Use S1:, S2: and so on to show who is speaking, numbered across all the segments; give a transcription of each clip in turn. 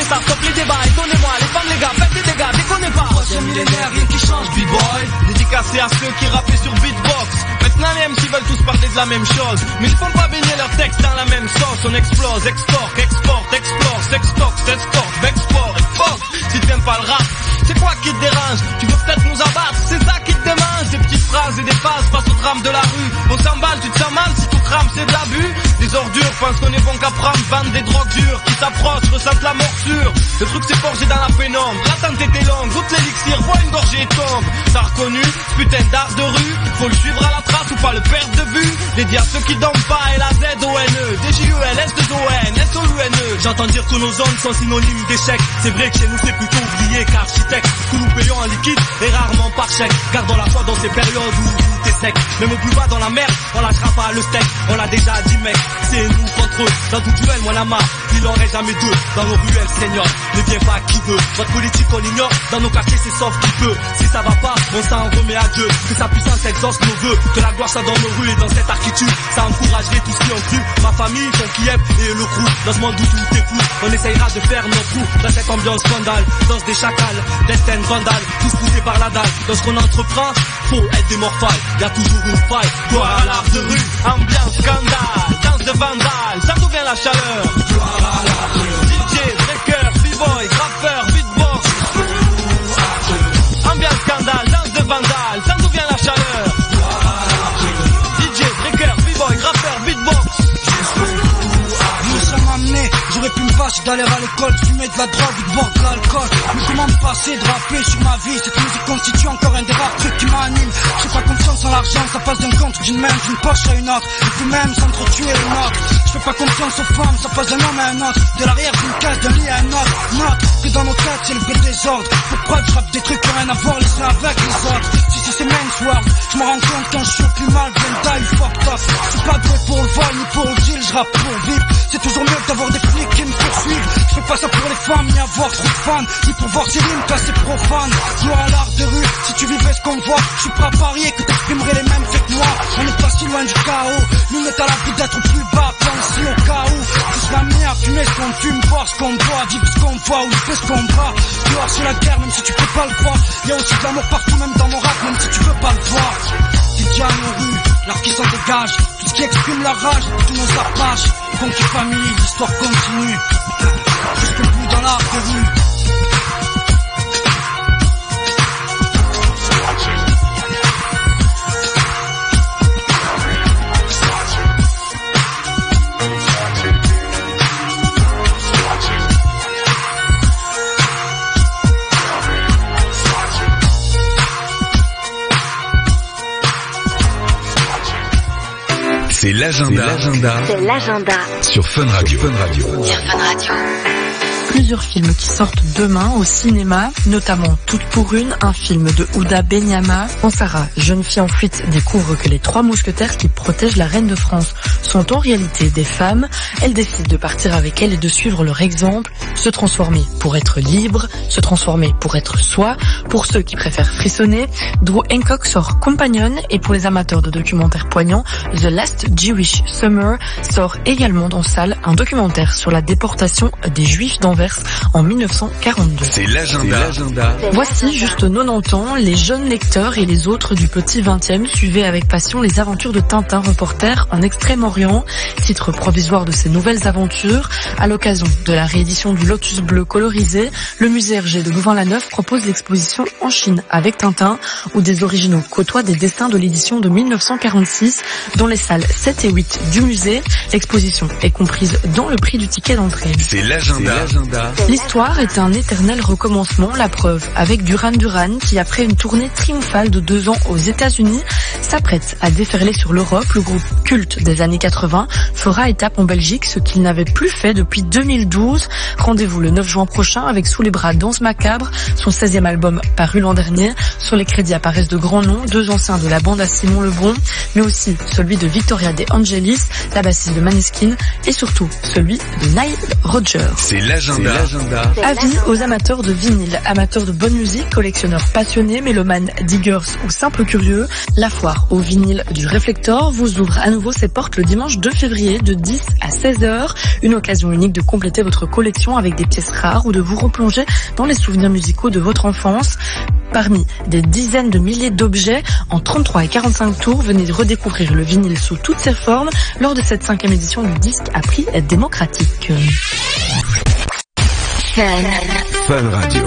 S1: ça, stop les débats, et donnez-moi les femmes, les gars, faites des dégâts, déconnez pas. Troisième millénaire, rien qui change, B-boy. Dédicacé à ceux qui rappaient sur beatbox. Maintenant les MC veulent tous parler de la même chose, mais ils font pas baigner leurs textes dans la même sauce. On explose, extorque, exporte, explore, sextoque, s'escorte, export, export. Si t'aimes pas le rap, c'est quoi qui te dérange? Tu veux peut-être nous abattre, c'est ça qui te démange. Des petites phrases et des phases face au drame de la rue. On s'emballe, tu te sens mal si tout crame, c'est de l'abus. Des ordures pensent qu'on est bon qu'à prendre, vendent des drogues dures qui s'approchent, ressentent la morsure. Le truc s'est forgé dans la pénombre, l'attente était longue, goûte l'élixir, bois une gorgée et tombe. T'as reconnu ce putain d'art de rue, faut le suivre à la trace ou pas le perdre de vue. Dédié à ceux qui dorment pas, L-A-Z-O-N-E, D-J-U-L-S-2-O-N, S-O-U-N-E. J'entends dire que nos zones sont synonymes d'échec. C'est vrai que chez nous c'est plutôt ouvrier qu'architecte. Que nous payons en liquide et rarement par chèque. Gardons la foi dans ces périodes où tout est sec. Même au plus bas dans la merde, on lâchera pas le steak. On l'a déjà dit mec, c'est nous contre eux. Dans tout duel, moi la marque, il en reste jamais deux. Dans nos ruelles, seigneur, ne viens pas qui veut. Votre politique on ignore, dans nos quartiers c'est sauf qui peut. Si ça va pas, on s'en remet à Dieu. Que sa puissance exauce nos vœux, que la gloire soit dans nos rues et dans cette architecture. Ça encouragerait tous qui ont cru. Ma famille, ton Kiev et le crew. Dans ce monde où tout est flou, on essayera de faire nos trous. Dans cette ambiance scandale, danse des chacals, destin vandale, tous poussés par la dalle. Dans ce qu'on entreprend, faut être des morphales. Y'a toujours une faille, gloire à l'art de rue. Ambiance scandale, danse de vandale, ça d'où vient la chaleur? Gloire à l'art de rue. DJ, breaker, b-boy, rappeur, beatbox. Ambiance scandale, danse de vandale, ça d'où vient la chaleur? Gloire à l'art de rue. DJ, breaker, b-boy, rappeur, beatbox.
S2: Nous sommes amenés, j'aurais pu me passer d'aller à l'école, fumer de la drogue, de boire de l'alcool. Mais comment me passer de rapper sur ma vie? Cette musique constitue encore un des rares trucs qui m'anime. J'ai pas confiance en l'argent, ça passe d'un compte d'une main, d'une poche à une autre. Et puis même s'entretuer une autre. Je fais pas confiance aux femmes, ça passe d'un homme à un autre. De l'arrière d'une case, d'un lit à un autre. Note que dans nos têtes c'est le vrai désordre. Pourquoi je rappe des trucs qui ont rien à voir les uns avec les autres? Si c'est Mainsworld, je me rends compte quand je suis au plus mal, Brenda, you fucked up. Je suis pas doué pour le vol ni pour le deal, je rappe pour vivre. C'est toujours mieux d'avoir des flics qui me poursuivent. Je fais pas ça pour les femmes, ni avoir trop de fans, ni pour voir ces rimes classées profanes. Gloire à l'art de rue, si tu vivais ce qu'on voit, je suis prêt à parier que t'exprimerais les mêmes faits que moi. On n'est pas si loin du chaos, nous on est à l'abri d'être plus bas, pense au cas où. Tu seras amené à fumer ce qu'on fume, boire ce qu'on boit, vivre ce qu'on voit, ou faire ce qu'on bat. Gloire sur la guerre, même si tu peux pas le croire. Y'a aussi de l'amour partout, même dans mon rap, même si tu veux pas le voir. DJ à nos rues, l'art qui s'en dégage, tout ce qui exprime la rage, tous nos apaches. Funky famille, l'histoire continue, jusqu'au bout dans l'art de rue.
S3: C'est l'agenda.
S4: C'est l'agenda.
S3: Sur Fun Radio.
S5: Plusieurs films qui sortent demain au cinéma, notamment Toute pour une, un film de Houda Benyama. Quand Sarah, jeune fille en fuite, découvre que les 3 mousquetaires qui protègent la reine de France sont en réalité des femmes, elle décide de partir avec elle et de suivre leur exemple, se transformer pour être libre, se transformer pour être soi. Pour ceux qui préfèrent frissonner, Drew Hancock sort Companion, et pour les amateurs de documentaires poignants, The Last Jewish Summer sort également dans salle un documentaire sur la déportation des Juifs d'Anvers en 1942.
S3: C'est l'agenda.
S5: Voici juste 90 ans, les jeunes lecteurs et les autres du petit 20e suivaient avec passion les aventures de Tintin, reporter en Extrême-Orient, titre provisoire de ces nouvelles aventures. À l'occasion de la réédition du Lotus bleu colorisé, le musée Hergé de Louvain-la-Neuve propose l'exposition En Chine avec Tintin, où des originaux côtoient des dessins de l'édition de 1946 dans les salles 7 et 8 du musée. L'exposition est comprise dans le prix du ticket d'entrée.
S3: C'est l'agenda.
S5: L'histoire est un éternel recommencement, la preuve avec Duran Duran qui, après une tournée triomphale de 2 ans aux États-Unis, s'apprête à déferler sur l'Europe. Le groupe culte des années 80 fera étape en Belgique, ce qu'il n'avait plus fait depuis 2012. Rendez-vous le 9 juin prochain avec Sous les bras Danse Macabre, son 16e album paru l'an dernier. Sur les crédits apparaissent de grands noms, 2 anciens de la bande à Simon Lebron, mais aussi celui de Victoria De Angelis, la bassiste de Maneskin, et surtout celui de Nile Rodgers.
S3: C'est l'agenda.
S5: Avis aux amateurs de vinyle, amateurs de bonne musique, collectionneurs passionnés, mélomanes, diggers ou simples curieux, la foire au vinyle du Réflector vous ouvre à nouveau ses portes le dimanche dimanche 2 février de 10 à 16h. Une occasion unique de compléter votre collection avec des pièces rares ou de vous replonger dans les souvenirs musicaux de votre enfance. Parmi des dizaines de milliers d'objets, en 33 et 45 tours, venez redécouvrir le vinyle sous toutes ses formes lors de cette 5e édition du disque à prix démocratique.
S3: Fun Radio.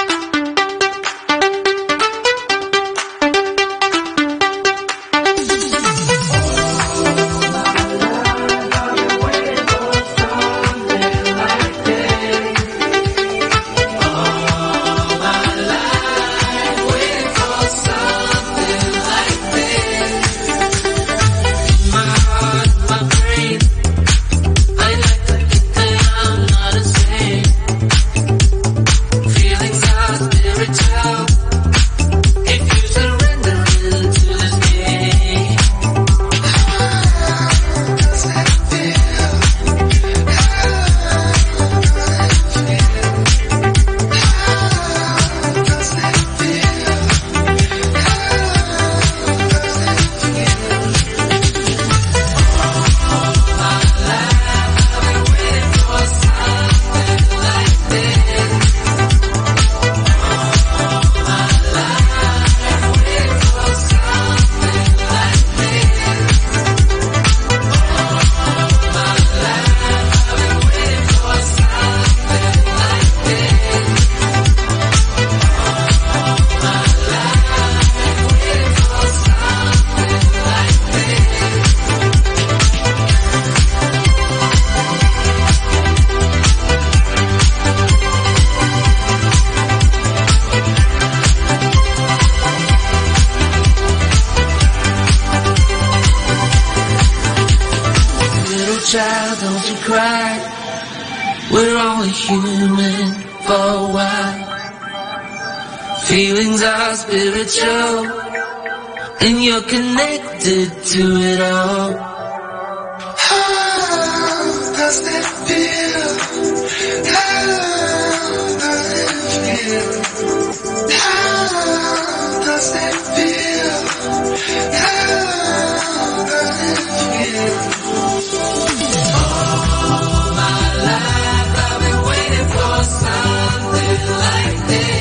S4: Feelings are spiritual, and you're connected to it all. How does it feel? How does it feel? How does it feel? How does it feel? All my life I've been waiting for something like this.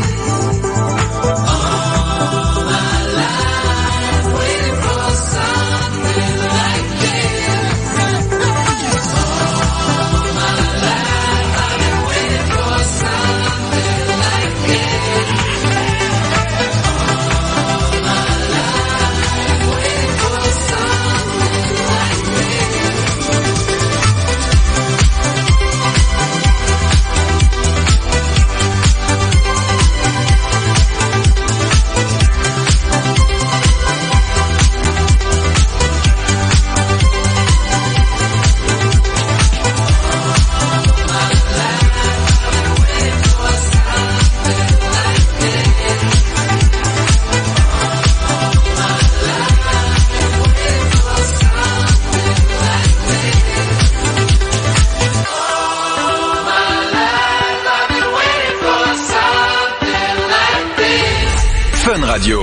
S3: Radio.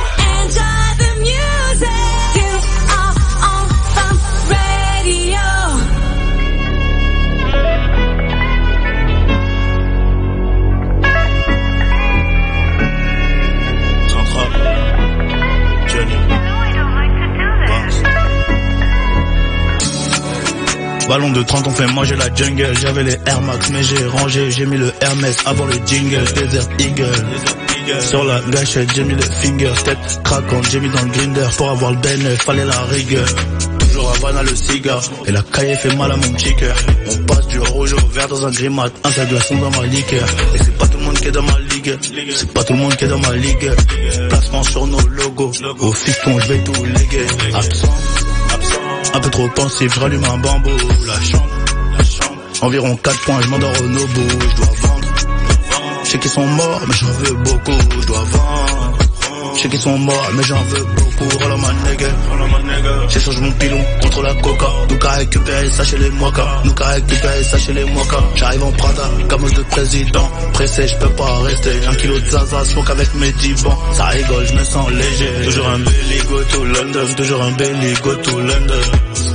S6: Ballon de 30 on fait manger la jungle. J'avais les Air Max mais j'ai rangé. J'ai mis le Hermès avant le jingle. Desert Eagle. Sur la gâchette j'ai mis le finger. Tête craquante j'ai mis dans le grinder. Pour avoir le bénéf fallait la rigueur. Toujours Havana le cigare. Et la caille fait mal à mon petit cœur. On passe du rouge au vert dans un grimat. Un seul glaçon dans ma liqueur. Et c'est pas tout le monde qui est dans ma ligue. C'est pas tout le monde qui est dans ma ligue. Placement sur nos logos. Au fiston je vais tout léguer. Absent. Un peu trop pensif, je rallume un bambou. La chambre. Environ 4 points, je m'endors au Nobu. Je dois vendre. Je sais qu'ils sont morts, mais j'en veux beaucoup. Je dois vendre. Je sais qu'ils sont morts, mais j'en veux beaucoup. Roll on my nigga. J'échange mon pilon contre la coca. Nous qu'à récupérer ça chez les moicas. Nous qu'à récupérer ça chez les moicas. J'arrive en Prada, camos de président. Pressé, je peux pas rester. 1 kilo de zaza, smoke avec mes 10 bancs. Ça rigole, je me sens léger. Toujours un belly, go to London. Toujours un belly, go to London.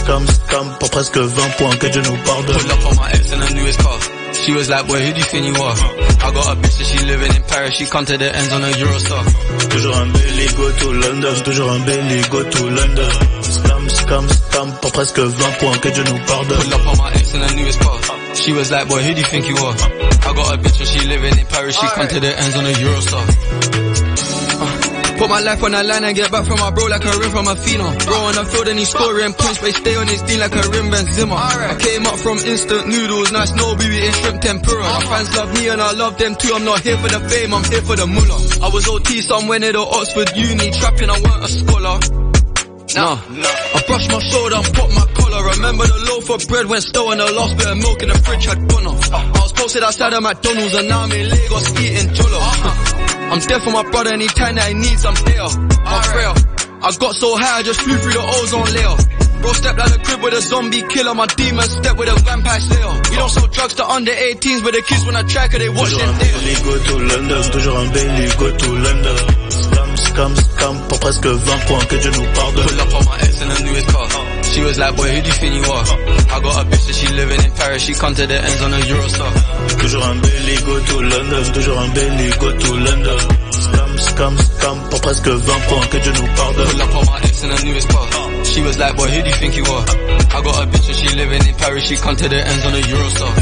S6: scam, pour presque 20 points, que Dieu nous pardonne.
S1: Pull up on my ex in a newest car. She was like, boy, who do you think you are? I got a bitch that she living in Paris, she come to the ends on a Eurostar.
S6: Toujours un belly, go to London, toujours un belly, go to London. Scam, pour presque 20 points, que Dieu nous pardonne.
S1: Pull up on my ex in a newest car. She was like, boy, who do you think you are? I got a bitch that she living in Paris, she come to the ends on a Eurostar. Put my life on the line and get back from my bro like a rim from a phenom. Bro on the field and he's scoring points, but he stay on his team like a rim Benzema. I came up from instant noodles, nice no BB eating shrimp tempura. My fans love me and I love them too. I'm not here for the fame, I'm here for the moolah. I was OT somewhere near the Oxford Uni, trapping, I weren't a scholar. Nah. I brushed my shoulder and popped my collar. Remember the loaf of bread went stale and the last bit of milk in the fridge had gone off. I was posted outside of McDonald's and now I'm in Lagos eating jollof. I'm there for my brother anytime that he needs, I'm there. I'm frail. I got so high I just flew through the ozone layer. Bro stepped out the crib with a zombie killer, my demon stepped with a vampire slayer. We don't sell drugs to under 18s, but the kids when I try cause they watch
S6: them
S1: there.
S6: Go to London, toujours un belly, go to London. Scam, pour presque 20 points, que Dieu nous pardonne.
S1: Pull up on my ex in a newest car. She was like, boy, who do you think you are? I got a bitch that she living in Paris, she come to the ends on a Eurostar.
S6: Toujours un belly, go to London, toujours un belly, go to London. Scam, pour presque 20 points, que Dieu nous pardonne.
S1: Pull up on my ex in a newest car. She was like, boy, who do you think you are? I got a bitch that she living in Paris, she come to the ends on a Eurostar.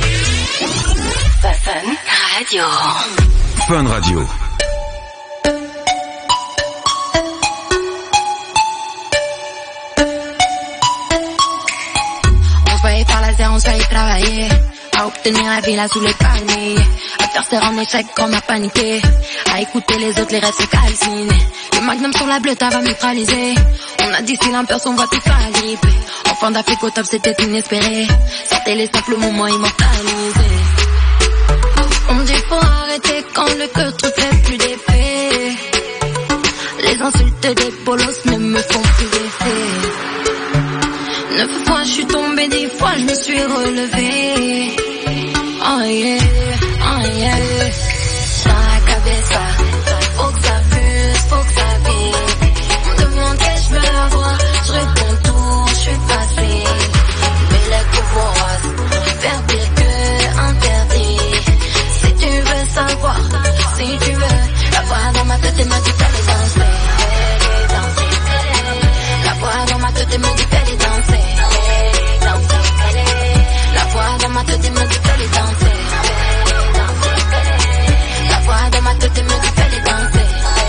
S7: Fun Radio.
S3: Fun Radio.
S7: On se fait travailler à obtenir la villa sous les palmiers, à faire serre en échec quand on a paniqué, à écouter les autres, les rêves se calcinent. Le magnum sur la bleue, va neutraliser. On a distillé un peu, on voit tout gripper. Enfant d'Afrique au top, c'était inespéré. Sortez les simples moments immortalisés. On me dit faut arrêter quand le cœur te fait plus d'effet. Les insultes des bolos ne me font plus d'effet. 9 fois je suis tombée, 10 fois je me suis relevée. Oh yeah, oh yeah. Dans la cabeza, faut que ça fuse, faut que ça vive. On me demande qu'est-ce que je veux avoir, je réponds tout, je suis facile. Mais les couvres, faire pire que interdit. Si tu veux savoir, si tu veux, la voix dans ma tête et me dit qu'elle est danser. La voix dans ma tête et me dit qu'elle est danser. La voix dans ma tête et me dit qu'elle est danser. La voix dans ma tête et me dit qu'elle est danser.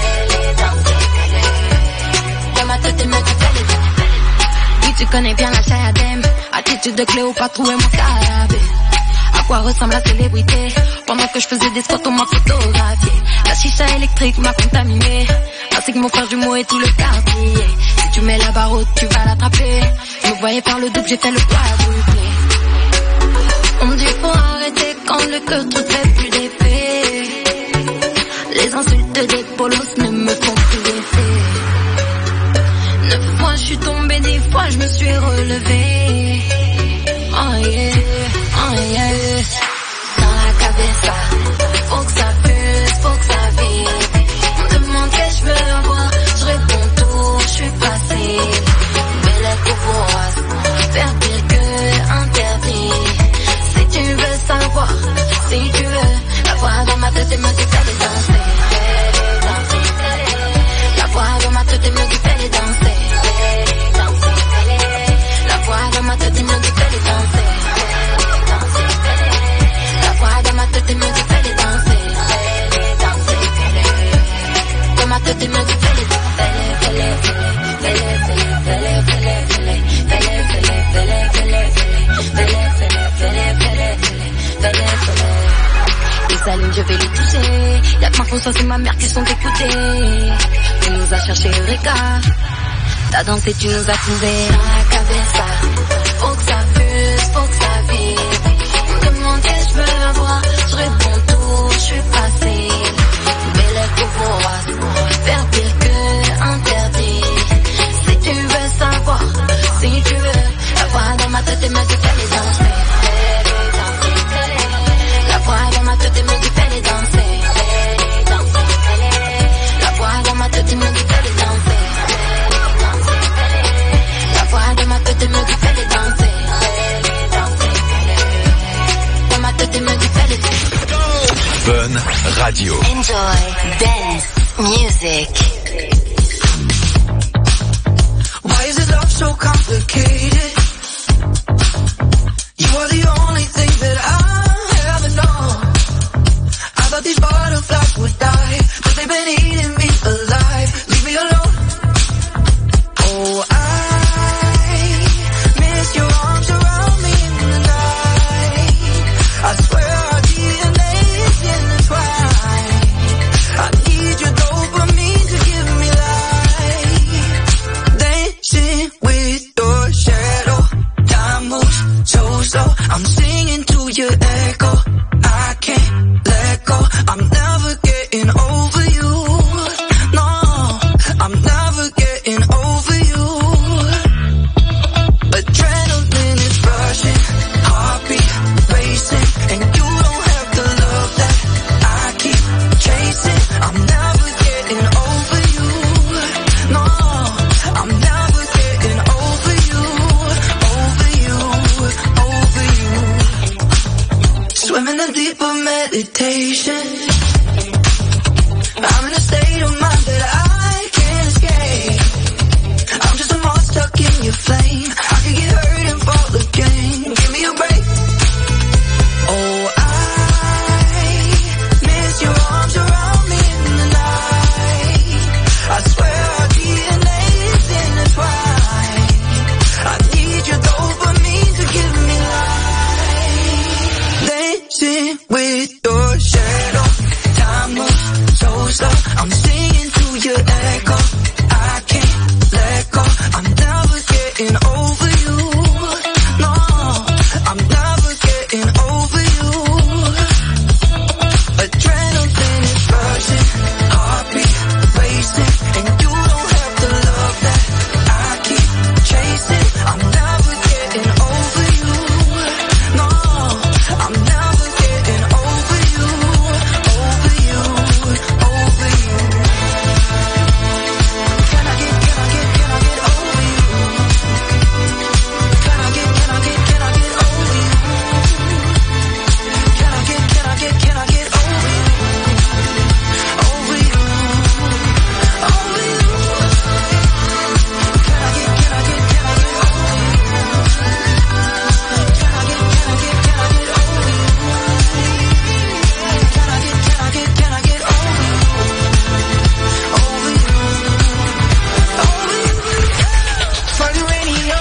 S7: Dans ma tête et me dit qu'elle est danser. Oui, tu connais bien la Chayadem. Attitude de Cléopâtre, où est mon carabé? À quoi ressemble la célébrité? Pendant que je faisais des spots, on m'a photographié. La chicha électrique m'a contaminé, ainsi que mon frère jumeau et tout le quartier. Si tu mets la barre haute, tu vas l'attraper. Je me voyais faire le double, j'ai fait le quadruplé. On me dit faut arrêter quand le cœur te fait plus d'effet. Les insultes des polos ne me font plus d'effet. 9 fois je suis tombée, 10 fois je me suis relevée. Oh yeah, oh yeah. Dans la cabeza, faut que ça fuse, faut que ça vive. On me demande qu'est-ce que je veux avoir, je réponds tout, je suis facile. Mais les couvres, faire pire que interdit. Si tu veux savoir, si tu veux, la voix dans ma tête et me dit qu'elle est danser. La voix dans ma tête et me dit qu'elle est danser. La voix dans ma tête et me dit qu'elle est danser. La voix dans ma tête et me dit qu'elle est danser. Dans ma tête et me dit qu'elle est danser. Les allumes, je vais les toucher. Y'a que ma conscience et ma mère qui sont écoutées. Tu nous as cherché Eureka. T'as dansé, tu nous as trouvé. Dans la cabeza, faut que ça fuse, faut que ça vive. On me demande qu'est-ce que je veux avoir, je réponds tout, je suis facile. Mais les couvres, faire pire que interdit. Si tu veux savoir, si tu veux, la voix dans ma tête et me dit qu'elle est danser. La voix dans ma tête et me dit qu'elle est danser. La voix dans ma tête et me dit qu'elle est danser. La voix dans ma tête et me dit
S3: Radio.
S7: Enjoy dance music.
S4: Why is it love so complicated? You are the only thing that I ever know. I thought these butterflies would die, but they've been eating me alive. Leave me alone. Oh, I miss your arms around me in the night. I swear our DNA is intertwined. I need your dopamine to give me life. Dancing with your shadow, time moves so slow. I'm singing to your echo. I can't let go. I'm never getting over you. No, I'm never getting over you. Adrenaline is rushing, heartbeat racing, and you don't have the love that I keep chasing. I'm never getting over you. No, I'm never getting over you, over you, over you. Swimming in deeper meditation. I'm in a state of mind that I can't escape. I'm just a moth stuck in your flame. I could get hurt and fall again. Give me a break. Oh, I miss your arms around me in the night. I swear our DNA is intertwined. I need your dopamine to give me life. Dancing with your shadow, time moves so slow. I'm singing to your echo. I can't let go. I'm never getting over you. No, I'm never getting over you. Adrenaline is rushing, heartbeat racing, and you don't have the love that I keep chasing. I'm never getting over you. No, I'm never getting over you, over you, over you. Can I get over you? Can I get over you? Can I get over you? Over you, over you. Can I get over you? Can I get over you? Can I get over you? Over you, over you. For the radio.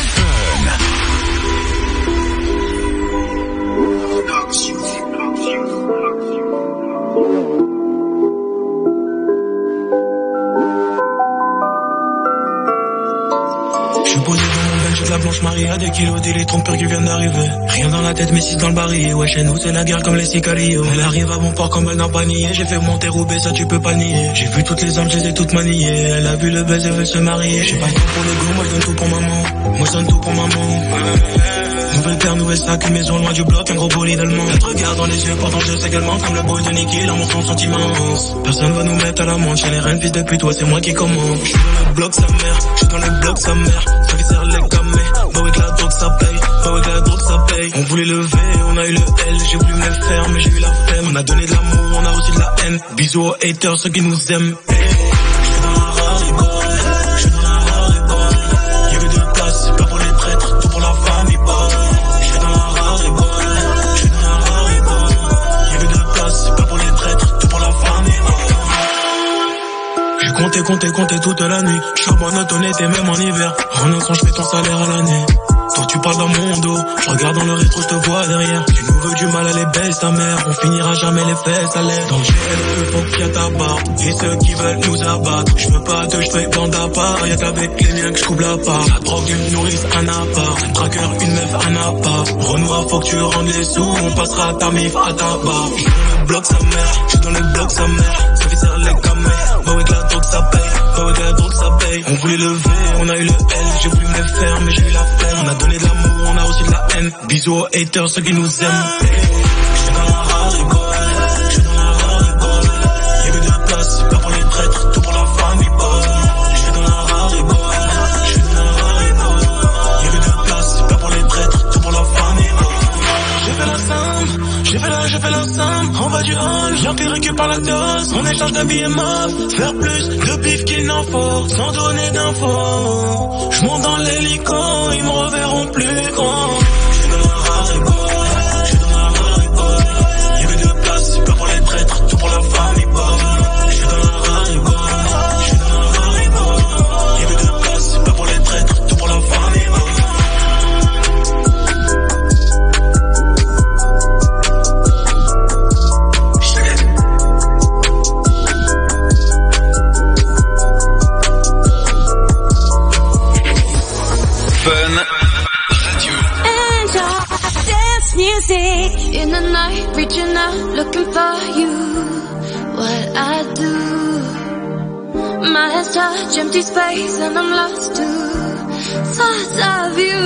S8: Je suis posé dans mon bench, j'ai de la blanche Marie à des kilos, des trompeurs qui viennent d'arriver. Rien dans la tête, mais 6 dans le barillet. Ouais, chez nous, c'est la guerre comme les Sicario. Elle arrive à bon port comme un panier. J'ai fait monter Roubaix, ça tu peux pas nier. J'ai vu toutes les armes, je les ai toutes maniées. Elle a vu le buzz, elle veut se marier. J'ai pas le temps pour les go, moi je donne tout pour maman. Moi je donne tout pour maman. Nouvelle terre, nouvelle sac, une maison loin du bloc, un gros bolide allemand. Elle te regarde dans les yeux, pourtant je sais également. Comme le boy de Nicky, l'amour son sentiment immense. Personne va nous mettre à l'amende, chez les reines, fils de pute, toi c'est moi qui commande. Je suis dans le bloc sa mère, je suis dans le bloc sa mère. Ça qui sert les camés, bah ouais que la drogue ça paye, bah ouais que la drogue ça paye. On voulait le V, on a eu le L, j'ai voulu me le faire, mais j'ai eu la flemme. On a donné de l'amour, on a reçu de la haine. Bisous aux haters, ceux qui nous aiment. Je suis dans la Rari boy, je suis dans la Rari boy. Y'avait deux places, c'est pas pour les traîtres, tout pour la famille boy. Je suis dans la Rari boy, je suis dans la Rari boy. Y'avait deux places, c'est pas pour les traîtres, tout pour la famille boy. J'ai compté toute la nuit. Je suis en bonne honnêteté même en hiver. En un son, je fais ton salaire à l'année. Toi tu parles dans mon dos, je regarde dans le rétro, je te vois derrière. Tu nous veux du mal, elle est belle ta mère. On finira jamais les fesses à l'air. Dans le GLE, faut qu'il y a ta barre. Et ceux qui veulent nous abattre. Je veux pas de cheveux blancs à part. Y'a qu'avec les miens que je coupe la part. La drogue, une nourrice, un appart. Un tracker, une meuf, un appart. Renoir, faut que tu rendes les sous. On passera ta mif à ta barre. Je suis dans le bloc sa mère, je suis dans le bloc sa mère. Ça fait serre les camés, bah ouais que la drogue ça paye. Bah ouais que la drogue ça paye. On voulait le V, on a eu le L. J'ai voulu me le faire, mais j'ai eu la flemme. On a donné de l'amour, on a reçu de la haine. Bisous aux haters, ceux qui nous aiment. Je suis dans la Rari boy, je suis dans la Rari boy. Y'avait de place, c'est pas pour les traîtres, tout pour la famille boy. Je suis dans la Rari boy, je suis dans la Rari boy. Y'avait de place, c'est pas pour les traîtres, tout pour la famille boy. J'ai fait la somme, j'ai fait la somme. On va du hall, meilleur que récupère la dose. On échange de vie et meuf. Faire plus de bif qu'il n'en faut, sans donner d'infos. J'monte dans l'hélico, ils me reverront plus grand. J'suis dans un Haribo, j'suis dans un Haribo. Y'a que de place, c'est pas pour les traîtres, tout pour la famille, boy. J'suis dans un Haribo, j'suis dans un Haribo. Y'a que de place, c'est pas pour les traîtres, tout pour la famille, boy.
S3: Fun Radio.
S7: And your dance music in the night, reaching out, looking for you. What I do, my hands touch empty space, and I'm lost to thoughts of you.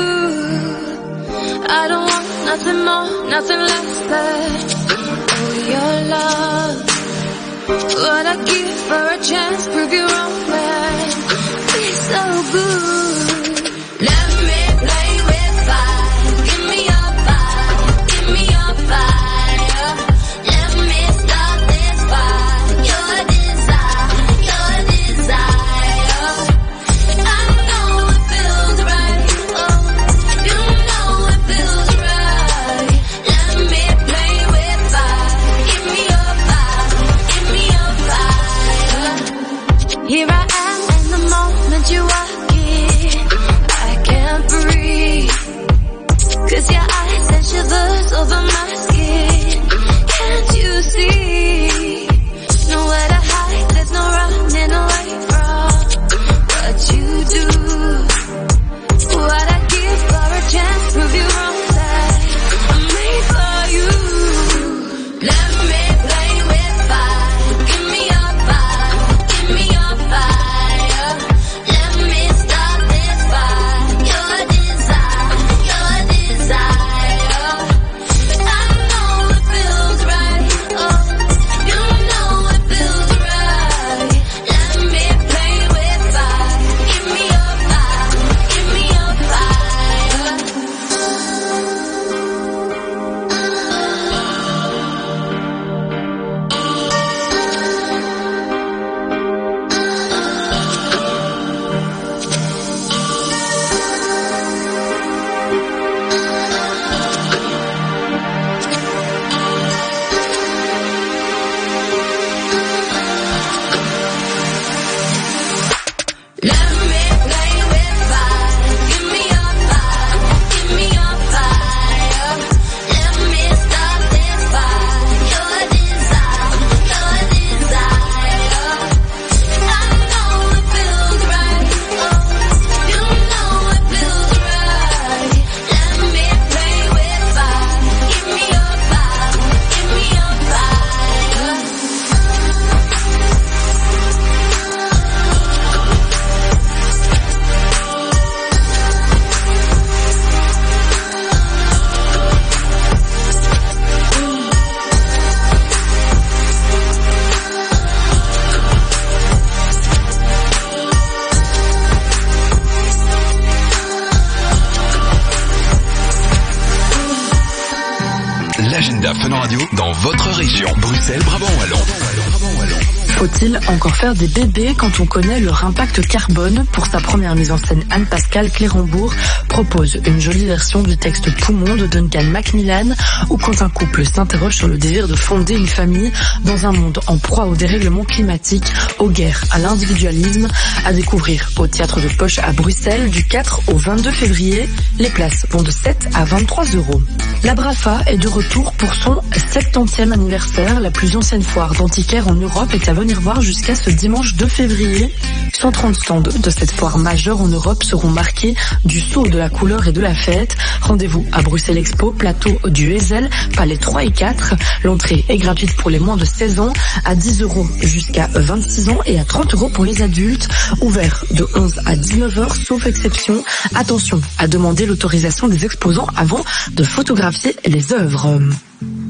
S7: I don't want nothing more, nothing less but oh, your love. What I give for a chance, prove you wrong, man. Be so good. Let me play with fire. Give me your fire. Give me your fire. Let me start this fire. Your desire. Your desire. I know it feels right. Oh, you know it feels right. Let me play with fire. Give me your fire. Give me your fire. Here I am in the moment you walk in. I can't breathe, 'cause your eyes send shivers over my skin. Can't you see? Nowhere to hide, there's no running away from what you do. What I give for a chance, prove you wrong, that I'm made for you. Let me play with fire. Give me your fire. Give me your fire. Let me start this fire. Your desire. Your desire. I know it feels right. Oh, you know it feels right. Let me play with fire. Give me your fire. Give me your fire. Let me play with fire. Give me your fire. Give me your fire. Let me start this fire. Your desire. Your desire. I know it feels right. Oh, you know it feels right. Let me play with fire. Give me your fire. Give me your fire.
S3: L'agenda Fun Radio dans votre région. Bruxelles, Brabant-Wallon.
S5: Faut-il encore faire des bébés quand on connaît leur impact carbone? Pour sa première mise en scène, Anne-Pascale Clérambourg propose une jolie version du texte Poumon de Duncan Macmillan, où quand un couple s'interroge sur le désir de fonder une famille dans un monde en proie au dérèglement climatique, aux guerres, à l'individualisme, à découvrir au Théâtre de Poche à Bruxelles du 4 au 22 février. Les places vont de 7 à 23 €. La Brafa est de retour pour son 70e anniversaire. La plus ancienne foire d'antiquaire en Europe est à venir voir jusqu'à ce dimanche 2 février. 130 stands de cette foire majeure en Europe seront marqués du sceau de la couleur et de la fête. Rendez-vous à Bruxelles Expo, plateau du Hezel, palais 3 et 4. L'entrée est gratuite pour les moins de 16 ans, à 10 € jusqu'à 26 ans et à 30 € pour les adultes. Ouvert de 11 à 19 h, sauf exception. Attention à demander l'autorisation des exposants avant de photographier les œuvres.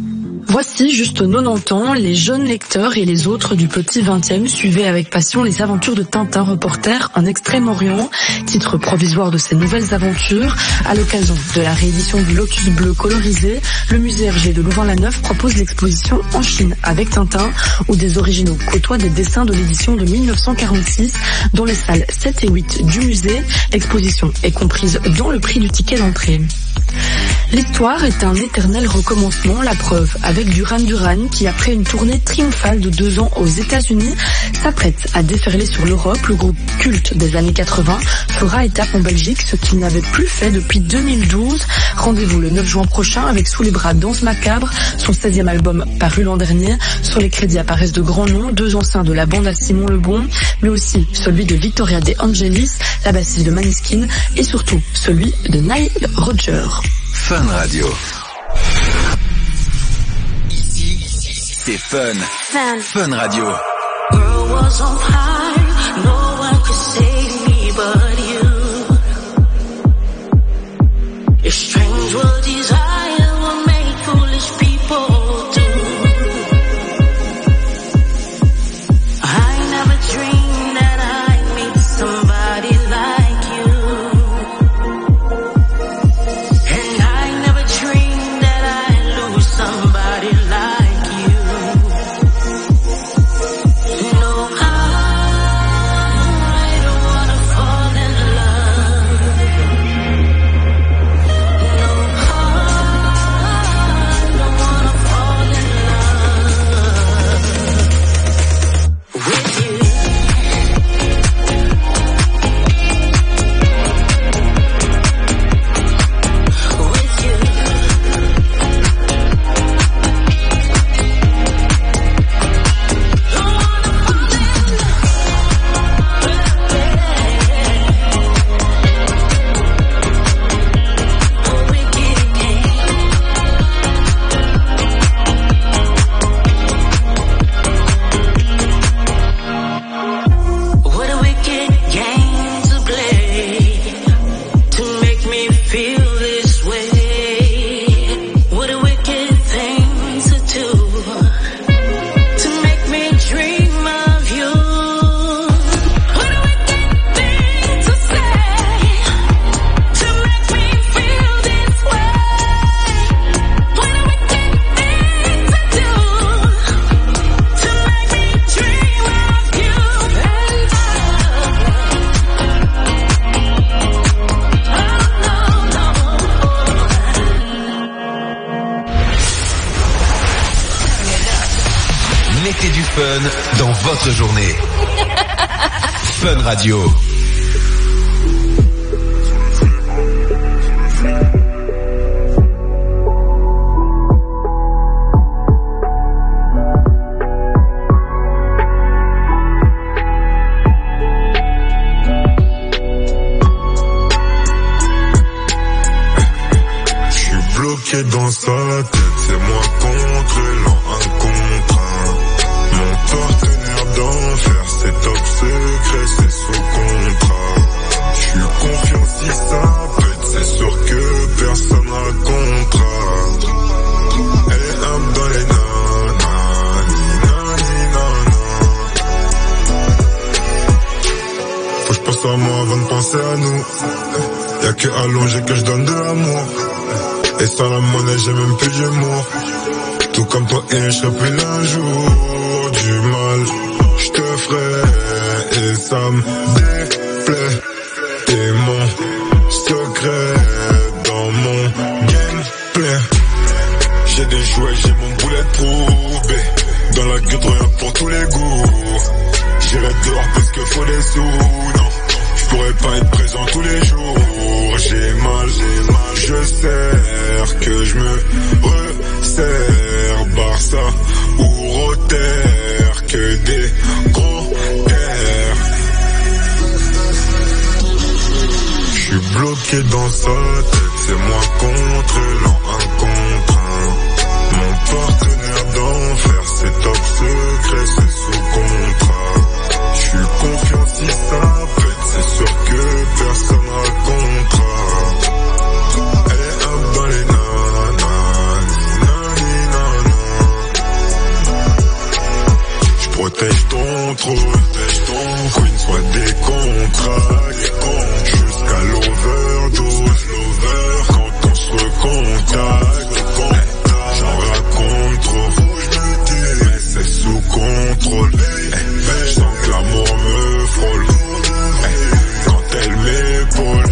S5: Voici juste 90 ans, les jeunes lecteurs et les autres du petit 20e suivaient avec passion les aventures de Tintin, reporter en Extrême-Orient, titre provisoire de ces nouvelles aventures. À l'occasion de la réédition du Lotus bleu colorisé, le musée Hergé de Louvain-la-Neuve propose l'exposition En Chine avec Tintin, où des originaux côtoient des dessins de l'édition de 1946 dans les salles 7 et 8 du musée. L'exposition est comprise dans le prix du ticket d'entrée. L'histoire est un éternel recommencement, la preuve avec Duran Duran qui, après une tournée triomphale de 2 ans aux États-Unis, s'apprête à déferler sur l'Europe. Le groupe culte des années 80 fera étape en Belgique, ce qu'il n'avait plus fait depuis 2012. Rendez-vous le 9 juin prochain avec Sous les bras Danse Macabre, son 16e album paru l'an dernier. Sur les crédits apparaissent de grands noms, 2 anciens de la bande à Simon Le Bon, mais aussi celui de Victoria De Angelis, la bassiste de Maneskin, et surtout celui de Nile Rodgers.
S3: Fun Radio. Ici, c'est Fun. Fun Radio.
S9: World was on fire, no one could save me but you. Your strange world desire will make foolish people do. I never dreamed that I'd meet somebody like you. And I never dreamed that I'd lose somebody like you. No, I don't wanna fall in love. No, I don't wanna fall in love with you. With you. What a wicked game to play to make me feel this way. What a wicked thing to do to make me dream of you. What a wicked thing to say to make me feel this way. What a wicked thing to do to make me dream of you.
S3: Mettez du fun dans votre journée. Fun Radio.
S10: Je suis bloqué dans sa tête, c'est moi contre l'an, un contre un. Mon partenaire d'enfer, c'est top secret, c'est sous contrat. Je suis confiant si ça pète, c'est sûr que personne racontera. Elle est humble dans les nanas. Faut que je pense à moi avant de penser à nous. Y'a que allongé que je donne de l'amour. Et sans la monnaie j'ai même plus d'humour. Tout comme toi et je serai plus l'un jour. Du mal je te ferai et ça me déplaît. T'es mon secret dans mon gameplay. J'ai des jouets, j'ai mon bulletproof B. Dans la gueule rien pour tous les goûts. J'irai dehors parce que faut des sous. Non, je pourrais pas être présent tous les jours. J'ai mal, je serre que je me resserre. Barça ou Rotter, que des gros terres. J'suis bloqué dans sa tête, c'est moi contre l'an, un contre un. Mon partenaire d'enfer, c'est top secret, c'est sous contrat. J'suis confiant si ça pète, c'est sûr que personne racontera. Elle est humble dans les nanas. contrôle. Queen soit décontracte jusqu'à l'overdose. Quand on se recontacte, j'en raconte trop. Mais c'est sous contrôle. Je sens que l'amour me frôle quand elle m'épaule.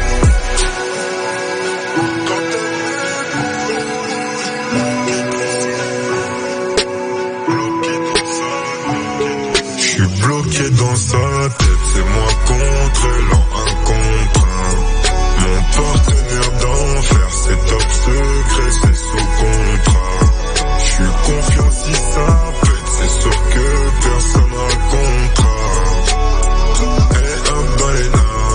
S10: Bloqué dans sa tête, c'est moi contre elle en un contre un. Mon partenaire d'enfer, c'est top secret, c'est sous contrat. J'suis confiant si ça pète, c'est sûr que personne racontera. Et hop dans les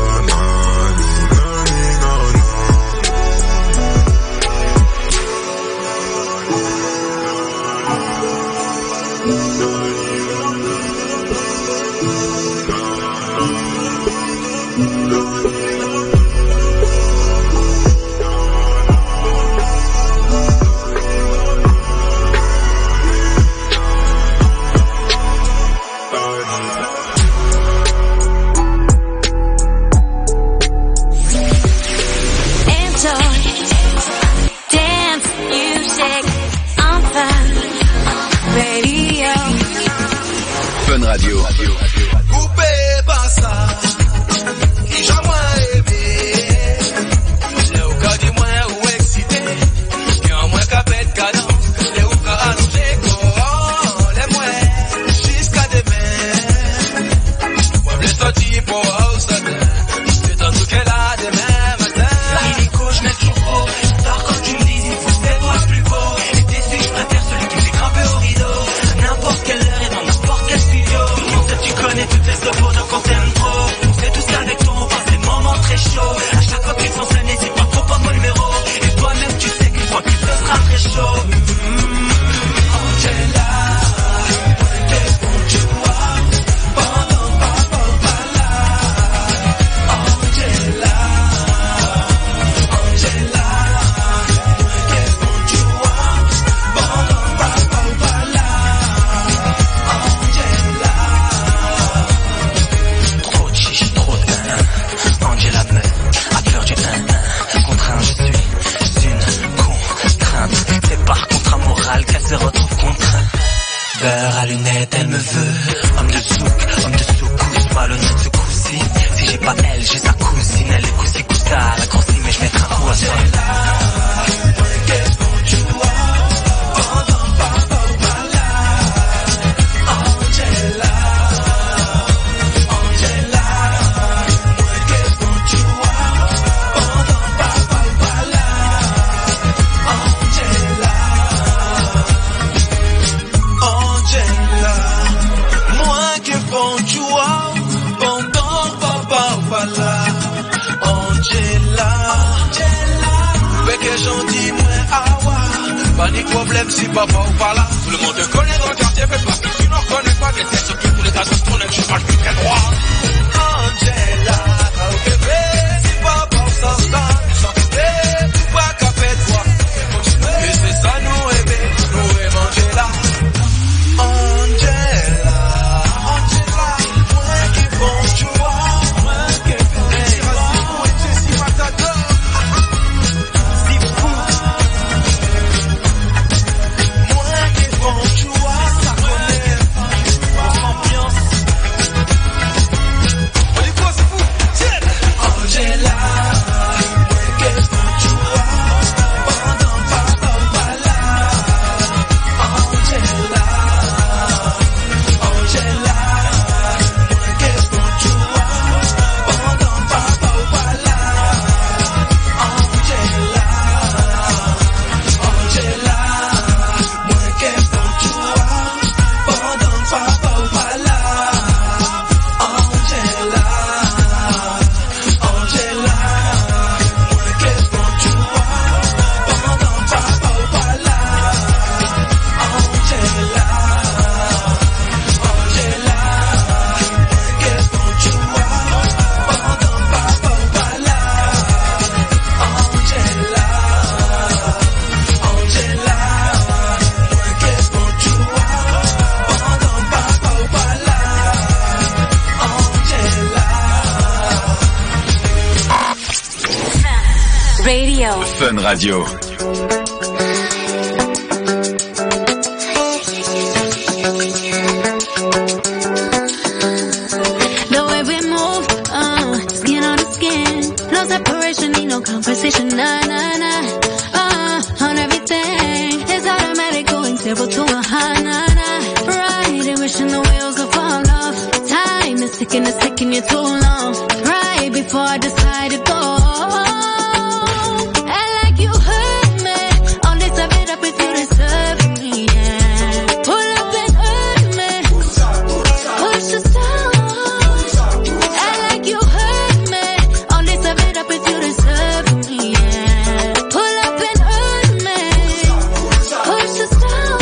S3: Fun Radio.
S1: Coupé par ça, qui j'ai moins aimé. Les ou ka di moins ou excité, qui en moins ka pète cadence. Les ou ka allongé corps, les moins jusqu'à demain. Moi blé sorti pour house c'est dans tout qu'elle a demain matin. L'hélico, je mets toujours haut. J'adore quand tu me dis, il faut que c'est toi le plus beau. Et t'es je préfère celui qui fait grimper au rideau. N'importe quelle heure et dans n'importe quel studio. Tu connais toutes les opos donc on t'aime trop. On sait tous qu'avec toi on passe des moments très chauds. À chaque fois qu'ils sont seuls, n'hésite pas, faut pas mon numéro. Et toi-même tu sais qu'une fois qu'il te sera très chaud. Angela, qu'est-ce qu'on tu vois pendant papa là. Angela, Angela, qu'est-ce qu'on tu vois pendant papa là. Angela. Trop de chichi, trop de Angela me a peur du contraint, je suis une contrainte. C'est par contre moral qu'elle se retrouve contrainte. Beurre à lunettes, elle me veut. Homme de souk, homme de soukous, malhonnête ce coup-ci. Si j'ai pas elle, j'ai sa cousine. Elle est coussi coussa, la grossie, mais je mettrai un coup à ça. Qu'est-ce qu'on tu vois pendant papa là. Angela. Pas ni problème si papa ou pas là. Tout le monde te connaît dans le quartier, mais parce que tu ne reconnais pas. Que c'est sur qui tous les gars se tournent, je parle plus très droit. Angela, au bébé, si papa ou s'installe, sans bébé, tout pas qu'à faire toi. Et c'est ça nous aimer, nous aimons Angela. Angela, Angela, moi qui bon, tu vois, moi qui bon, tu vois, si matador.
S11: Radio.
S3: Fun Radio.
S7: The way we move, skin on the skin. No separation, need no conversation, nah, nah, nah. On everything, it's automatic, going 0 to 100, nah, nah. Riding, wishing the wheels will fall off. Time is ticking you too long. Right before I decide to go. And like you heard me, all this I beat up if you deserve me, yeah. Pull up and hurt me, push the sound. And like you heard me, all this I beat up if you deserve me, yeah. Pull up and hurt me, push the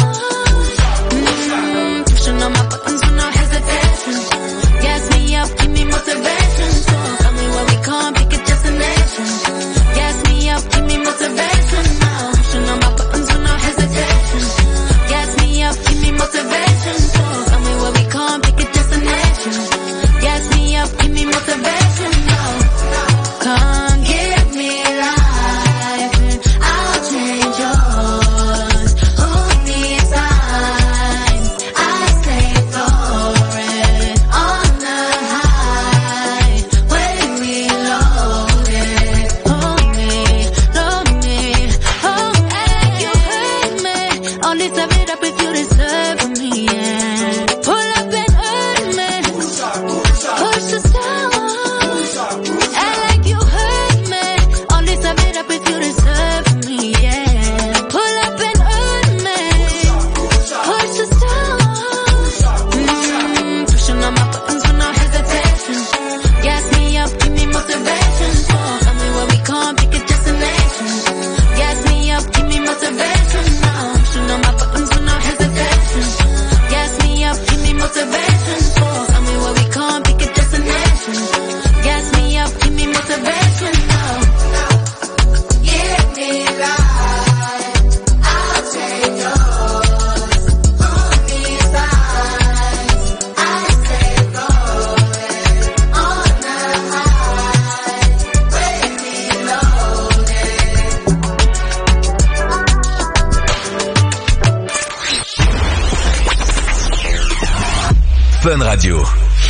S7: sound. Pushing on my buttons with no hesitation. Gas me up, give me motivation. So tell me where we come, pick a destination. Gas me up, give me motivation. Now pushing on my buttons with no hesitation. Gas me up, give me motivation. So tell me where we come, pick a destination. Gas me up, give me motivation. Now come give me life and I'll change yours. Who needs signs? I stay floating on the high when we loaded. Hold me, oh, and you hurt me. All this I beat up if you deserve me, yeah. Pull up and hurt me, push the sound. And like you hurt me, all this I beat up if you deserve me, yeah. Pull up and hurt me, push the sound. Pushing on my buttons with no hesitation. Gas me up, give me motivation. So tell me where we come, pick a destination. Gas me up, give me motivation. Now pushing on my buttons with no hesitation. Gas me up, give me motivation. So tell me where we come, pick a destination. Gas me up, give me motivation. Now give me life, I'll take yours. Who needs signs? I stay floating on the high when we loaded.
S3: Fun Radio.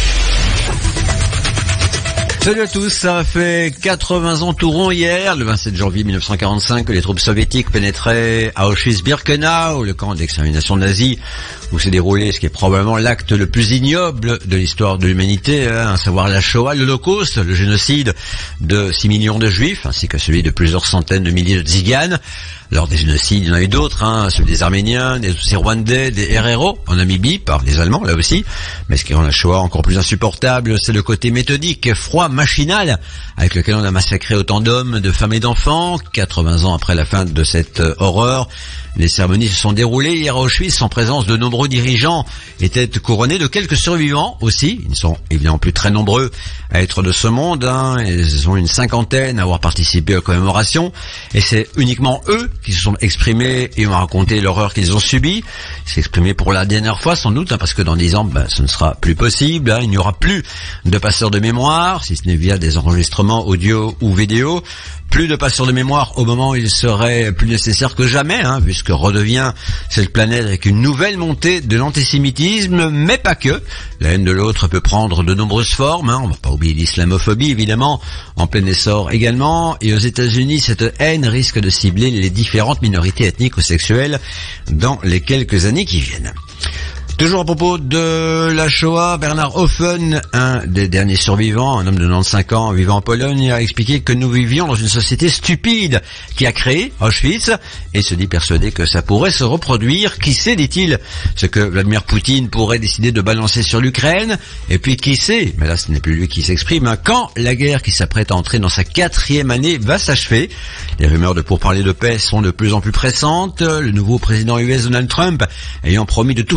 S12: Salut à tous, ça a fait 80 ans tout rond hier, le 27 janvier 1945, que les troupes soviétiques pénétraient à Auschwitz-Birkenau, le camp d'extermination nazi, où s'est déroulé ce qui est probablement l'acte le plus ignoble de l'histoire de l'humanité, à savoir la Shoah, l'Holocauste, le génocide de 6 millions de juifs, ainsi que celui de plusieurs centaines de milliers de tziganes. Lors des génocides, il y en a eu d'autres, celui des Arméniens, des Rwandais, des Herero, en Namibie, par les Allemands, là aussi. Mais ce qui rend la Shoah encore plus insupportable, c'est le côté méthodique, froid, machinal, avec lequel on a massacré autant d'hommes, de femmes et d'enfants. 80 ans après la fin de cette horreur, les cérémonies se sont déroulées hier à Auschwitz en présence de nombreux dirigeants, étaient couronnés de quelques survivants aussi. Ils ne sont évidemment plus très nombreux à être de ce monde, Ils sont une cinquantaine à avoir participé aux commémorations, et c'est uniquement eux qui se sont exprimés et ont raconté l'horreur qu'ils ont subie. Ils s'exprimaient pour la dernière fois sans doute, parce que dans 10 ans, ce ne sera plus possible, il n'y aura plus de passeurs de mémoire, si ce n'est via des enregistrements audio ou vidéo. Plus de passeurs de mémoire au moment où il serait plus nécessaire que jamais, puisque redevient cette planète avec une nouvelle montée de l'antisémitisme, mais pas que. La haine de l'autre peut prendre de nombreuses formes, on va pas oublier l'islamophobie évidemment, en plein essor également, et aux États-Unis cette haine risque de cibler les différentes minorités ethniques ou sexuelles dans les quelques années qui viennent. Toujours à propos de la Shoah, Bernard Hoffen, un des derniers survivants, un homme de 95 ans vivant en Pologne, a expliqué que nous vivions dans une société stupide qui a créé Auschwitz et se dit persuadé que ça pourrait se reproduire. Qui sait, dit-il, ce que Vladimir Poutine pourrait décider de balancer sur l'Ukraine, et puis qui sait, mais là ce n'est plus lui qui s'exprime, quand la guerre qui s'apprête à entrer dans sa 4e année va s'achever. Les rumeurs de pourparlers de paix sont de plus en plus pressantes, le nouveau président US Donald Trump ayant promis de tout faire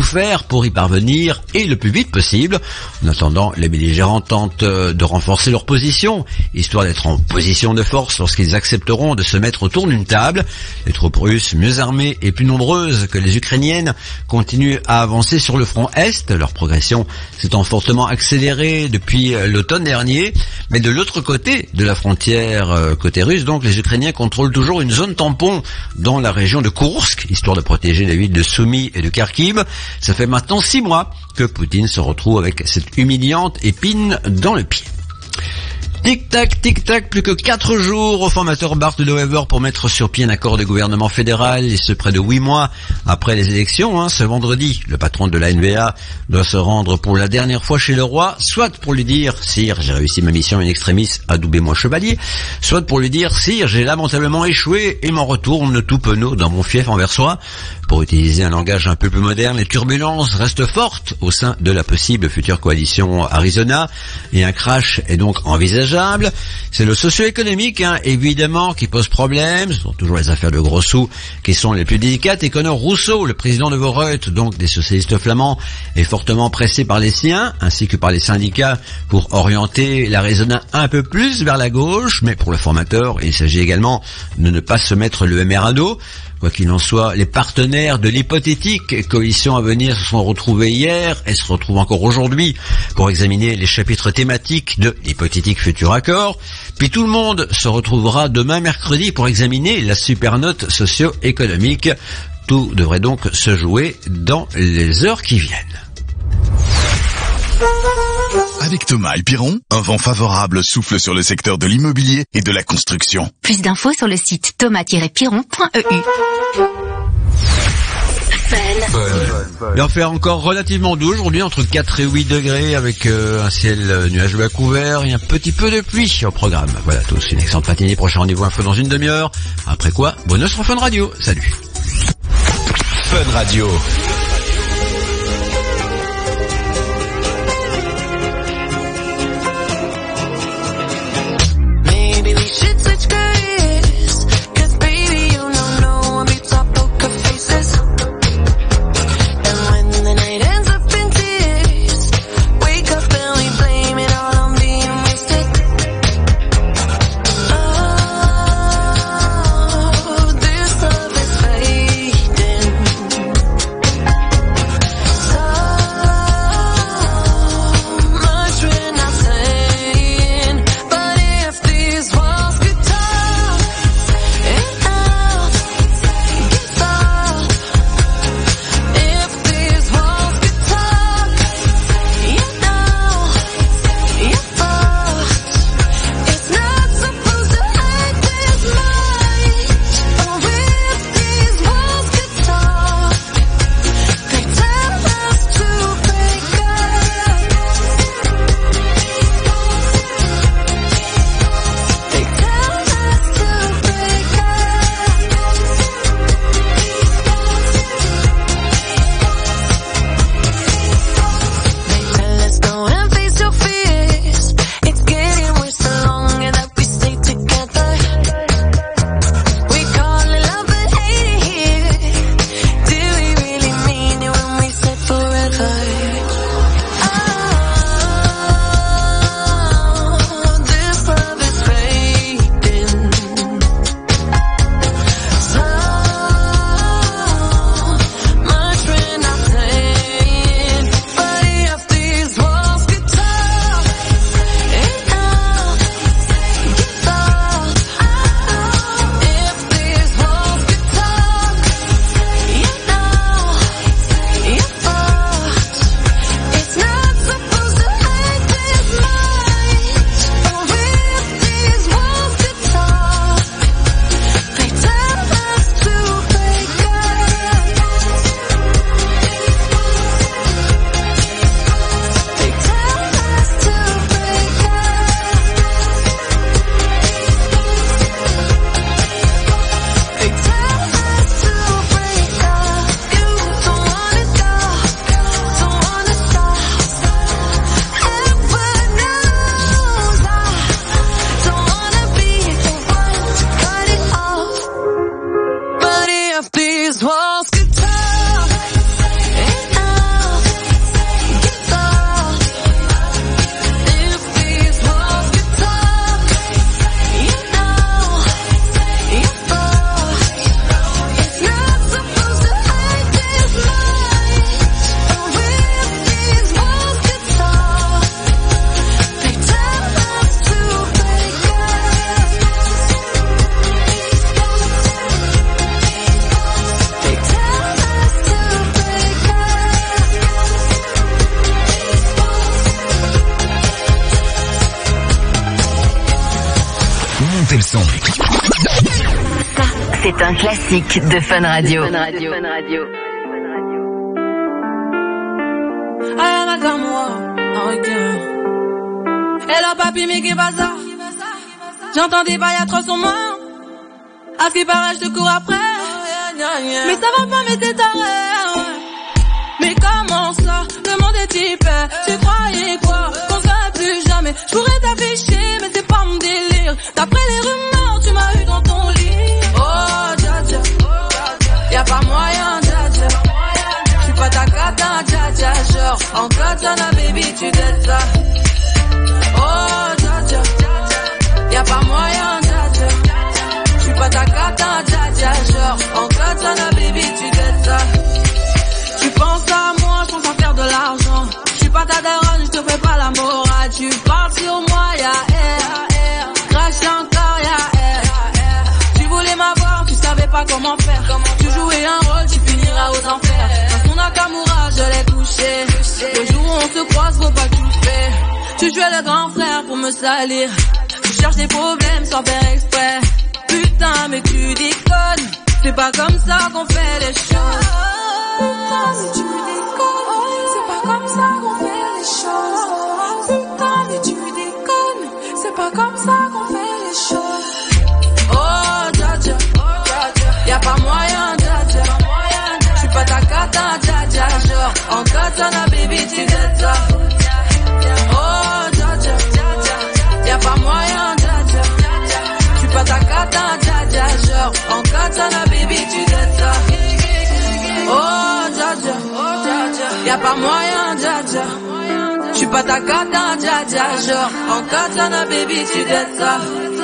S12: pour y parvenir et le plus vite possible. En attendant, les belligérants tentent de renforcer leur position, histoire d'être en position de force lorsqu'ils accepteront de se mettre autour d'une table. Les troupes russes, mieux armées et plus nombreuses que les ukrainiennes, continuent à avancer sur le front Est, leur progression s'étant fortement accélérée depuis l'automne dernier. Mais de l'autre côté de la frontière, côté russe, donc, les Ukrainiens contrôlent toujours une zone tampon dans la région de Koursk, histoire de protéger les villes de Soumy et de Kharkiv. Ça fait maintenant 6 mois que Poutine se retrouve avec cette humiliante épine dans le pied. Tic-tac, plus que 4 jours au formateur Bart de Wever pour mettre sur pied un accord de gouvernement fédéral, et ce près de 8 mois après les élections. Ce vendredi, le patron de la NBA doit se rendre pour la dernière fois chez le roi, soit pour lui dire « Sire, j'ai réussi ma mission in extremis, adoubez-moi chevalier », soit pour lui dire « Sire, j'ai lamentablement échoué et m'en retourne tout penaud dans mon fief anversois ». Pour utiliser un langage un peu plus moderne, les turbulences restent fortes au sein de la possible future coalition Arizona, et un crash est donc envisageable. C'est le socio-économique, évidemment, qui pose problème. Ce sont toujours les affaires de gros sous qui sont les plus délicates. Et Conor Rousseau, le président de Vooruit, donc des socialistes flamands, est fortement pressé par les siens, ainsi que par les syndicats, pour orienter l'Arizona un peu plus vers la gauche. Mais pour le formateur, il s'agit également de ne pas se mettre le MR à dos. Quoi qu'il en soit, les partenaires de l'hypothétique coalition à venir se sont retrouvés hier et se retrouvent encore aujourd'hui pour examiner les chapitres thématiques de l'hypothétique futur accord. Puis tout le monde se retrouvera demain mercredi pour examiner la supernote socio-économique. Tout devrait donc se jouer dans les heures qui viennent.
S11: Avec Thomas et Piron, un vent favorable souffle sur le secteur de l'immobilier et de la construction.
S13: Plus d'infos sur le site thomas-piron.eu.
S12: Il va faire encore relativement doux aujourd'hui, entre 4 et 8 degrés, avec un ciel nuageux à couvert et un petit peu de pluie au programme. Voilà tous, une excellente matinée, prochain rendez-vous info dans une demi-heure. Après quoi, bonne sur Fun Radio. Salut.
S3: Fun Radio.
S4: These walls could talk,
S11: son.
S13: Ça, c'est un classique de Fun Radio.
S14: Ayana comme moi, hello papi, mais qu'est-ce que ça? J'entends des bails atroces sur moi. À ce qui paraît, je te cours après. Mais ça va pas, mais t'es taré. Mais comment ça? Le monde est type. Tu croyais quoi? Qu'on se verrait plus jamais. Je pourrais t'afficher, mais c'est pas mon délire. D'après les rumeurs, tu m'as eu dans ton lit. Oh, dja dja. Y'a pas moyen, dja dja. J'suis pas ta cata, dja dja. Genre, en katana, baby, tu dettes ça. Oh, dja dja. Y'a pas moyen, dja dja. J'suis pas ta cata, dja dja. Genre, en katana, baby, tu dettes ça. Tu penses à moi, je pense à faire de l'argent. J'suis pas ta daronne, j'te fais pas la morale. Tu parles sur moi, y'a air. Crash encore, y'a air. Tu voulais m'avoir, tu savais pas comment faire. Tu jouais un rôle, tu finiras aux enfers. Dans ton Nakamura, je l'ai couché. Le jour où on se croise, faut pas que tu fais. Tu jouais le grand frère pour me salir. Tu cherches des problèmes sans faire exprès. Putain, mais tu déconnes. C'est pas comme ça qu'on fait les choses. Putain, mais tu déconnes. C'est pas comme ça qu'on fait les choses. Putain, mais tu déconnes. C'est pas comme ça qu'on fait les choses. Oh, dja dja. Y'a pas moyen, dja dja. J'suis pas ta cata, dja dja. Genre, en katana, baby, tu dettes ça. Oh, dja dja. Y'a pas moyen, dja dja. J'suis pas ta cata, dja dja. Genre, en katana, baby, tu dettes ça. Oh, dja dja. Y'a pas moyen, dja dja. J'suis pas ta cata, dja dja. Genre, en katana, baby, tu dettes ça.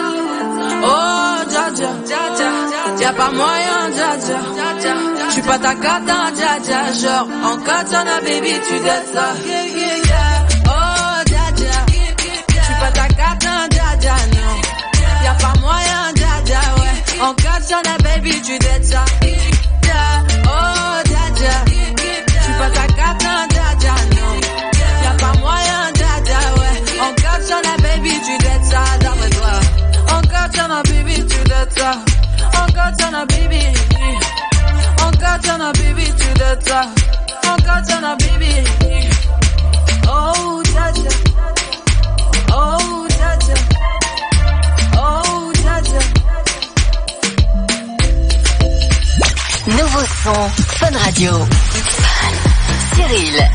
S14: Oh, dja dja. Y'a pas moyen, dja dja. J'suis pas ta cata, dja dja. Genre, en katana, baby, tu dettes ça. Oh, dja dja. J'suis pas ta cata, dja dja, non. Y'a pas moyen, dja dja, ouais. En katana, baby, tu dettes ça. Oh, dja dja. J'suis pas ta cata, dja dja, non. Y'a pas moyen, dja dja, ouais. En katana, baby, tu dettes ça, d'après toi. En katana, baby, tu dettes ça. En katana, baby. En katana, baby, tu dettes ça. En katana, baby. Oh, dja dja. Oh, dja dja. Oh, dja dja.
S13: Nouveau son, Fun Radio. Cyril.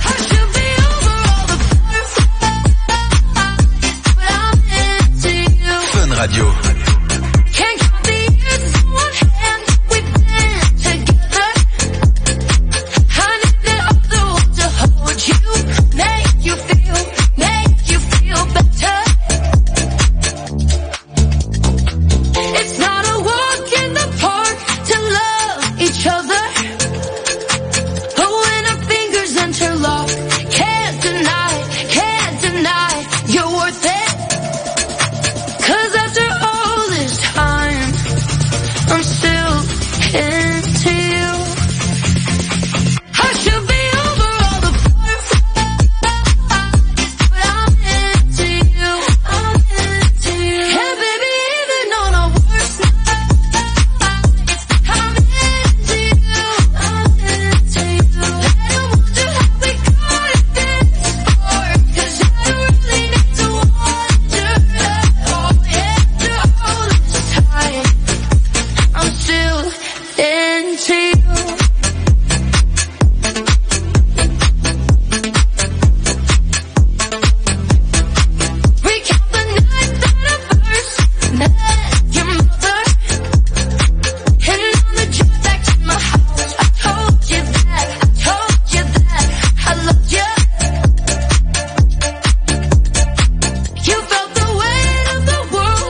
S3: Fun Radio.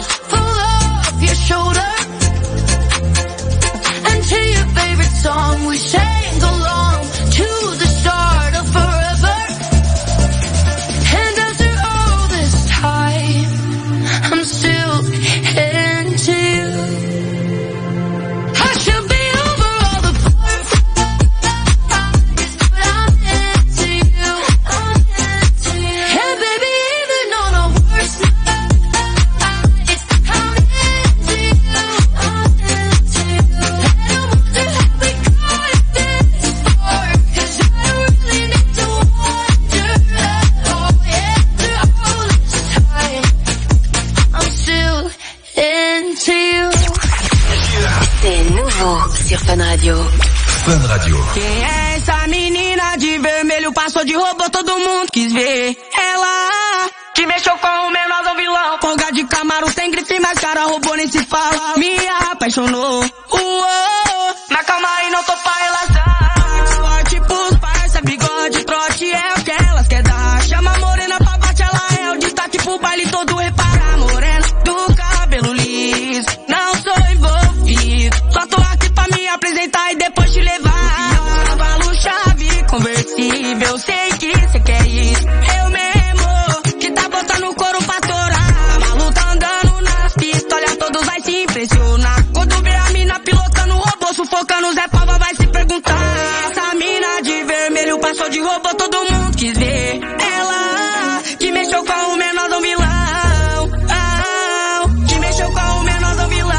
S14: Song
S13: nouveau sur Fun Radio.
S3: Fun Radio.
S14: Quem é essa menina de vermelho? Passou de robô, todo mundo quis ver. Ela que mexeu com o menor vilão. Folga de Camaro, tem grife, mas cara robô nem se fala. Me apaixonou. Mas calma aí, não tô pra relação. Forte pros parça, bigode, trote é o que elas quer dar. Chama a morena pra bate, ela é o destaque pro baile todo. Repara a morena do cabelo liso. Não sou envolvido, só tô aqui pra me apresentar e depois te levar. Cavalo chave, conversível, sei que cê quer isso. Eu mesmo, que tá botando o couro pra torar. Malu tá andando nas pistas, olha todos vai se impressionar. Quando vê a mina pilotando o robô, sufocando o Zé Pava vai se perguntar. Essa mina de vermelho passou de robô, todo mundo quis ver. Ela que mexeu com o menor do vilão. Que mexeu com o menor do vilão.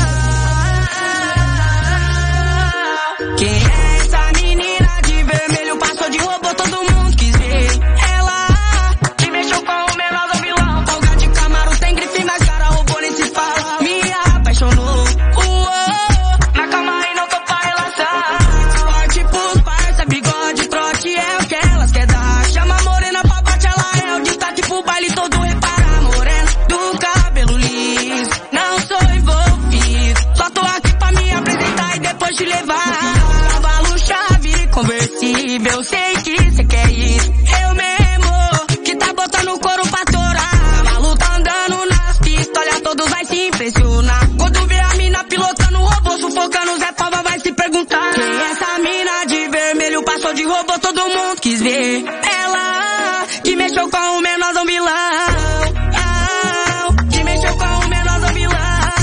S14: Quem é essa menina de vermelho? Passou de robô, todo mundo quis ver. Ela que mexeu com o menor do vilão. Folga de Camaro, tem grife, mas cara robô nem se fala. Me apaixonou. Mas calma aí, não tô pra relação. Forte pros parça, bigode, trote é o que elas quer dar. Chama a morena pra bate, ela é o destaque pro baile todo. Repara a morena do cabelo liso. Não sou envolvido, só tô aqui pra me apresentar e depois te levar. Cavalo chave, conversível, sei que cê quer isso. Eu mesmo, que tá botando o couro pra torar. Malu tá andando nas pistas, olha todos vai se impressionar. Quando vê a mina pilotando o robô, sufocando o Zé Pava vai se perguntar. Quem é essa mina de vermelho? Passou de robô, todo mundo quis ver. Ela que mexeu com o menor do vilão. Que mexeu com o menor do vilão.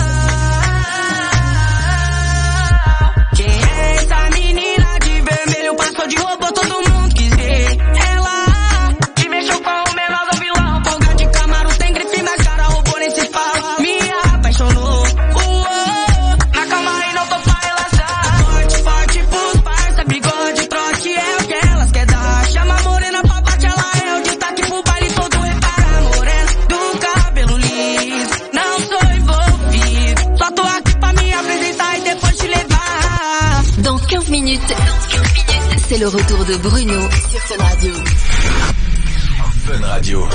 S14: Quem é essa menina de vermelho? Passou de robô, todo mundo quis ver. Ela que mexeu com o menor do vilão. Folga de Camaro, tem grife, mas cara robô nem se fala. Me apaixonou. Mas calma aí, não tô pra relação. Forte pros parça, bigode, trote é o que elas quer dar. Chama a morena pra bate, ela é o destaque pro baile todo. Repara a morena do cabelo liso. Não sou envolvido, só tô aqui pra me apresentar e depois te levar.
S13: Dans 15 minutes, c'est le retour de Bruno sur Fun Radio.
S3: Fun Radio.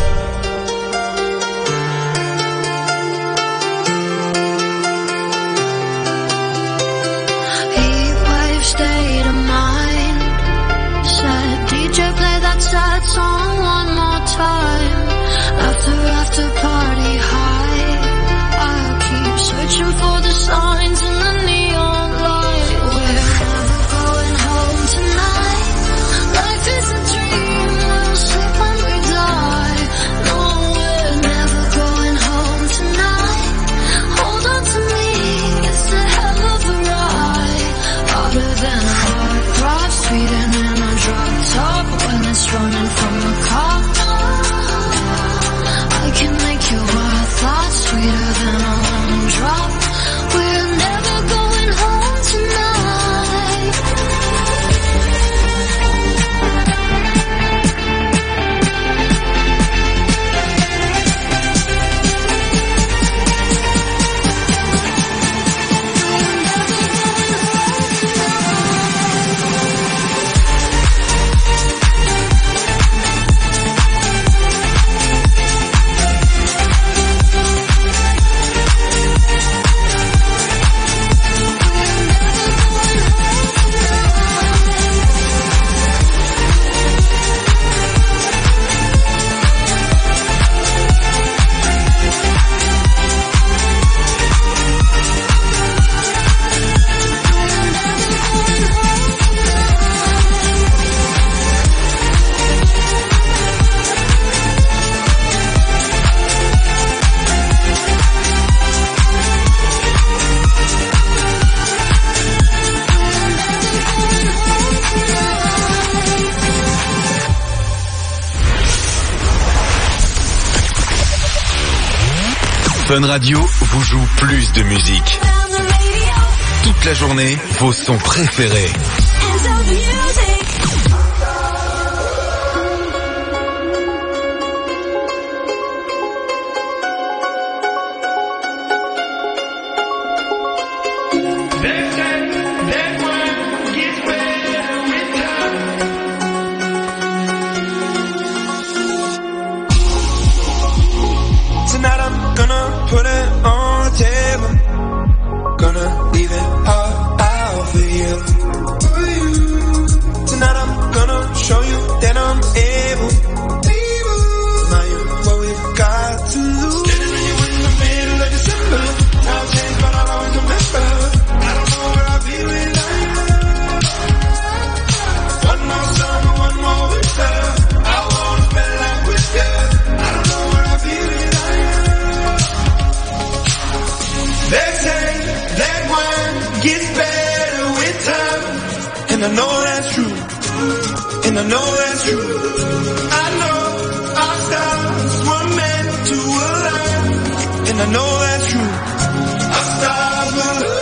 S15: Heatwave state of mind. Said DJ play that sad song one more time. After party high. I'll keep searching for the signs in the neon light. We're never going home tonight. Life is a dream, we'll sleep when we die. No, we're never going home tonight. Hold on to me, it's a hell of a ride. Harder than a hard drive, speeding in a drop top when it's running from the cops. I can make your wild thoughts sweeter than a lemon drop. We're never going home tonight.
S3: Fun Radio vous joue plus de musique. Toute la journée, vos sons préférés.
S16: and I know that's true, and I know that's true. I know our stars were meant to align, and I know that's true. Our stars will align.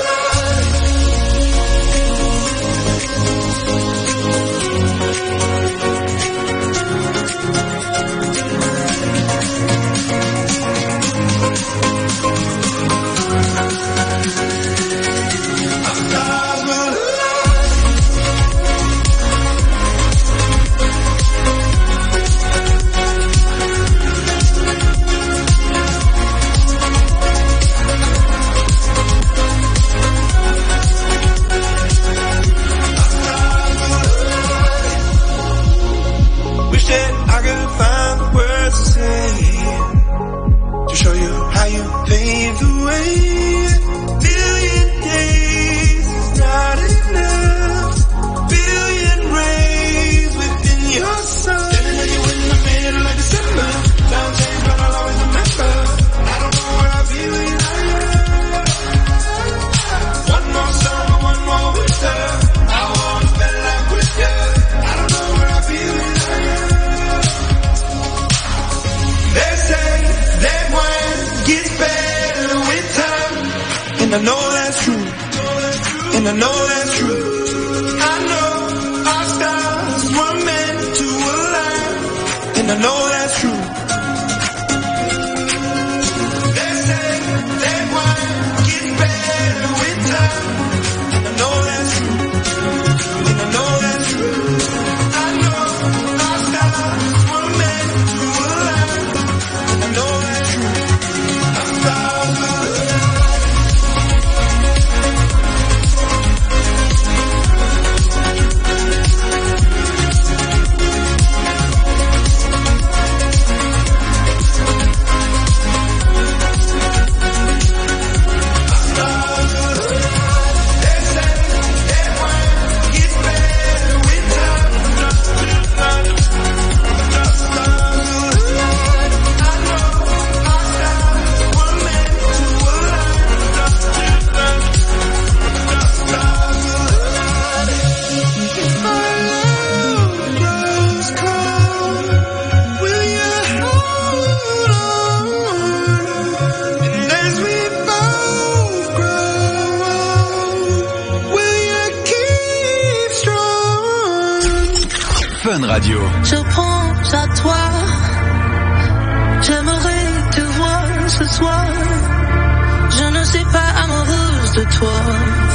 S16: And I know that's true, and I know that's true. I know our stars were meant to align, and I know that's true. They say that wine gets better with time, and I know that's true, and I know that's true. I know our stars were meant to align, and I know that's true. Our stars will align.
S3: Radio.
S9: Je pense à toi, j'aimerais te voir ce soir. Je ne suis pas amoureuse de toi.